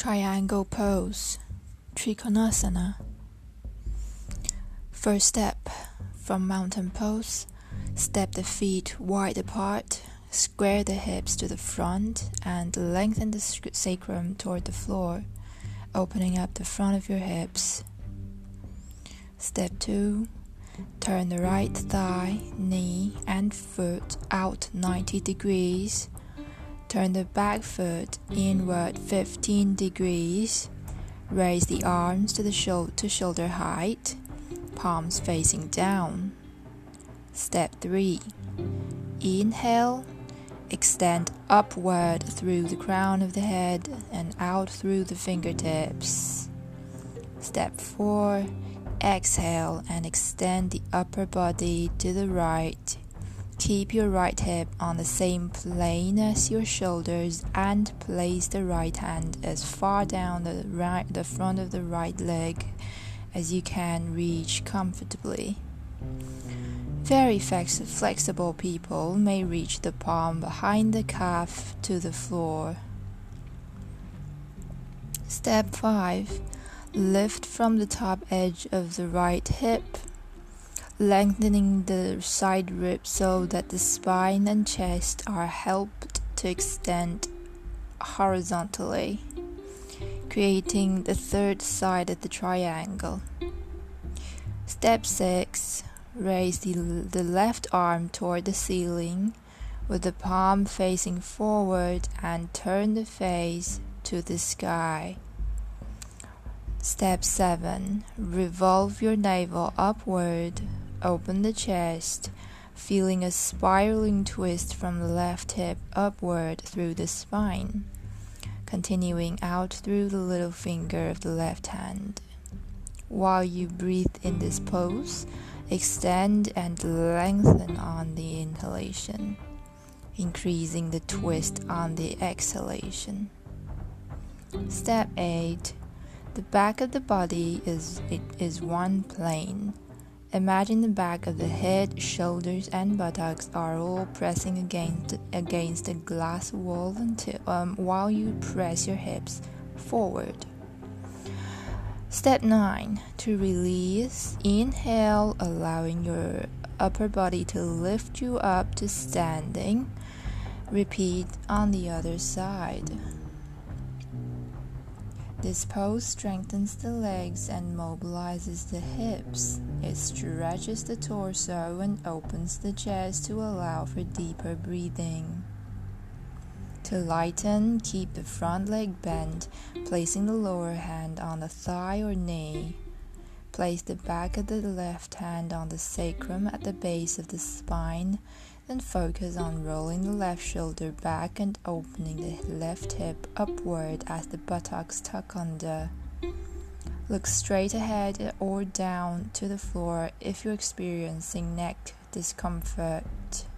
Triangle pose, Trikonasana. First step, from mountain pose, step the feet wide apart, square the hips to the front, and lengthen the sacrum toward the floor, opening up the front of your hips. Step 2, turn the right thigh, knee, and foot out 90 degrees. Turn the back foot inward 15 degrees. Raise the arms to shoulder height, palms facing down. Step 3. Inhale, extend upward through the crown of the head and out through the fingertips. Step 4. Exhale and extend the upper body to the right. Keep your right hip on the same plane as your shoulders and place the right hand as far down the front of the right leg as you can reach comfortably. Very flexible people may reach the palm behind the calf to the floor. Step 5. Lift from the top edge of the right hip, lengthening the side ribs so that the spine and chest are helped to extend horizontally, creating the third side of the triangle. Step 6. Raise the left arm toward the ceiling with the palm facing forward and turn the face to the sky. Step 7. Revolve your navel upward. Open the chest, feeling a spiraling twist from the left hip upward through the spine, continuing out through the little finger of the left hand. While you breathe in this pose, extend and lengthen on the inhalation, increasing the twist on the exhalation. Step 8. The back of the body is one plane. Imagine the back of the head, shoulders, and buttocks are all pressing against a glass wall while you press your hips forward. Step 9. To release, inhale, allowing your upper body to lift you up to standing. Repeat on the other side. This pose strengthens the legs and mobilizes the hips. It stretches the torso and opens the chest to allow for deeper breathing. To lighten, keep the front leg bent, placing the lower hand on the thigh or knee. Place the back of the left hand on the sacrum at the base of the spine. Then focus on rolling the left shoulder back and opening the left hip upward as the buttocks tuck under. Look straight ahead or down to the floor if you're experiencing neck discomfort.